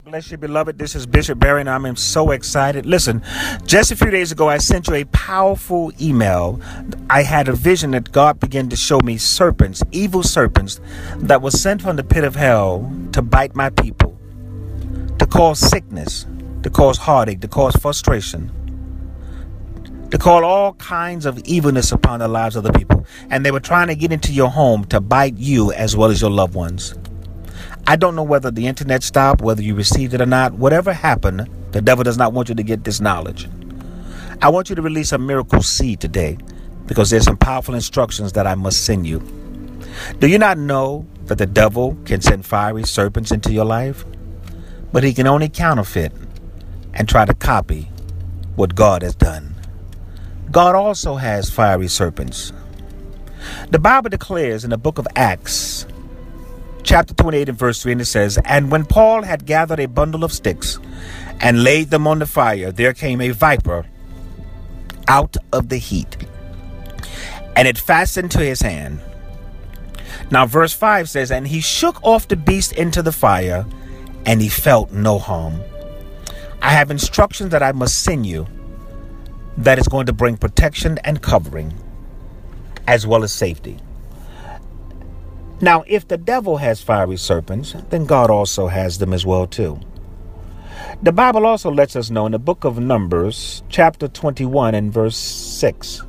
Bless you, beloved. This is Bishop Barry, and I'm so excited. Listen, just a few days ago, I sent you a powerful email. I had a vision that God began to show me serpents, evil serpents, that were sent from the pit of hell to bite my people, to cause sickness, to cause heartache, to cause frustration, to call all kinds of evilness upon the lives of the people. And they were trying to get into your home to bite you as well as your loved ones. I don't know whether the internet stopped, whether you received it or not. Whatever happened, the devil does not want you to get this knowledge. I want you to release a miracle seed today, because there's some powerful instructions that I must send you. Do you not know that the devil can send fiery serpents into your life? But he can only counterfeit and try to copy what God has done. God also has fiery serpents. The Bible declares in the book of Acts, chapter 28 and verse 3, and it says, "And when Paul had gathered a bundle of sticks and laid them on the fire, there came a viper out of the heat, and it fastened to his hand." Now verse 5 says, "And he shook off the beast into the fire, and he felt no harm." I have instructions that I must send you that is going to bring protection and covering as well as safety. Now, if the devil has fiery serpents, then God also has them as well too. The Bible also lets us know in the book of Numbers, chapter 21 and verse 6.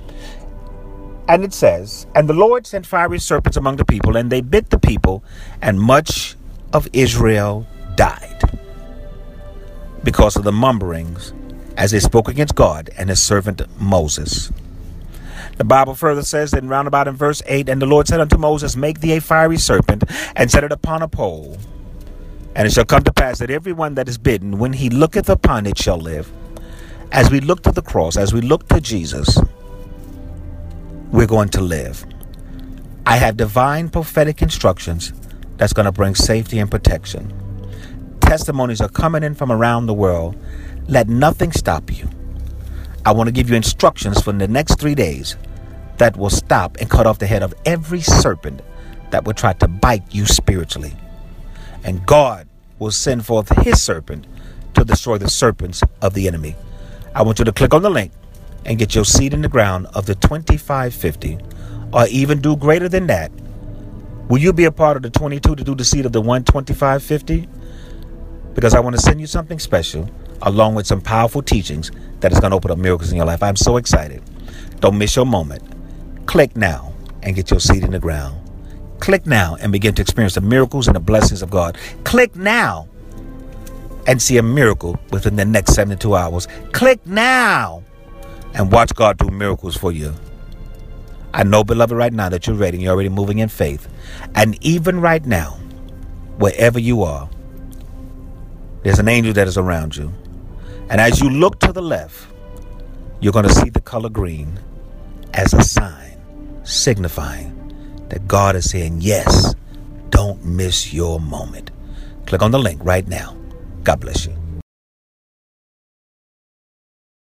And it says, "And the Lord sent fiery serpents among the people, and they bit the people, and much of Israel died because of the murmurings as they spoke against God and his servant Moses." The Bible further says that roundabout in verse 8, "And the Lord said unto Moses, Make thee a fiery serpent, and set it upon a pole. And it shall come to pass that every one that is bitten, when he looketh upon it, shall live." As we look to the cross, as we look to Jesus, we're going to live. I have divine prophetic instructions that's going to bring safety and protection. Testimonies are coming in from around the world. Let nothing stop you. I want to give you instructions for the next 3 days that will stop and cut off the head of every serpent that will try to bite you spiritually. And God will send forth his serpent to destroy the serpents of the enemy. I want you to click on the link and get your seed in the ground of the 2550, or even do greater than that. Will you be a part of the 22 to do the seed of the 12550? Because I want to send you something special along with some powerful teachings that is going to open up miracles in your life. I'm so excited. Don't miss your moment. Click now and get your seed in the ground. Click now and begin to experience the miracles and the blessings of God. Click now and see a miracle within the next 72 hours. Click now and watch God do miracles for you. I know, beloved, right now that you're ready and you're already moving in faith. And even right now, wherever you are, there's an angel that is around you. And as you look to the left, you're going to see the color green as a sign signifying that God is saying, yes, don't miss your moment. Click on the link right now. God bless you.